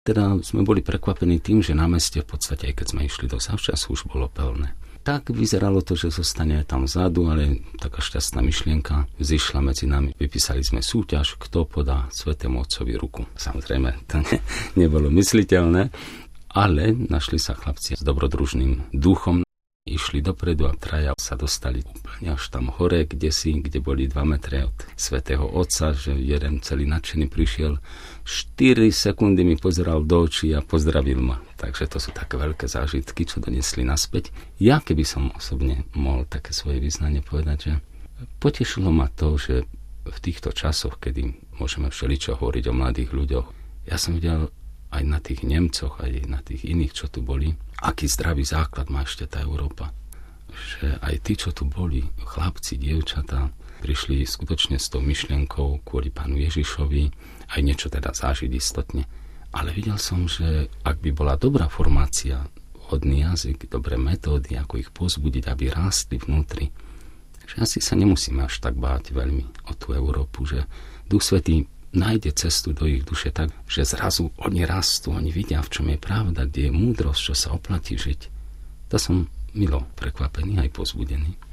Teda sme boli prekvapení tým, že na meste v podstate, aj keď sme išli do zavčasu, už bolo plné. Tak vyzeralo to, že zostane tam vzadu, ale taká šťastná myšlienka zišla medzi nami. Vypísali sme súťaž, kto podá Svätému Otcovi ruku. Samozrejme, to nebolo mysliteľné, ale našli sa chlapci s dobrodružným duchom. Išli dopredu a traja sa dostali úplne až tam hore, kde boli 2 metre od Svätého Otca, že jeden celý nadšený prišiel. 4 sekundy mi pozeral do očí a pozdravil ma. Takže to sú také veľké zážitky, čo donesli naspäť. Ja, keby som osobne mohol také svoje vyznanie povedať, že potešilo ma to, že v týchto časoch, kedy môžeme všeličo hovoriť o mladých ľuďoch, ja som videl aj na tých Nemcoch, aj na tých iných, čo tu boli, aký zdravý základ má ešte tá Európa. Že aj tí, čo tu boli, chlapci, dievčatá, prišli skutočne s tou myšlienkou kvôli Pánu Ježišovi, aj niečo teda zážiť istotne. Ale videl som, že ak by bola dobrá formácia, vhodný jazyk, dobré metódy, ako ich povzbudiť, aby rástli vnútri, že asi sa nemusíme až tak báť veľmi o tú Európu, že Duch Svätý nájde cestu do ich duše tak, že zrazu oni rastú, oni vidia, v čom je pravda, kde je múdrosť, čo sa oplatí žiť. To som milo prekvapený aj povzbudený.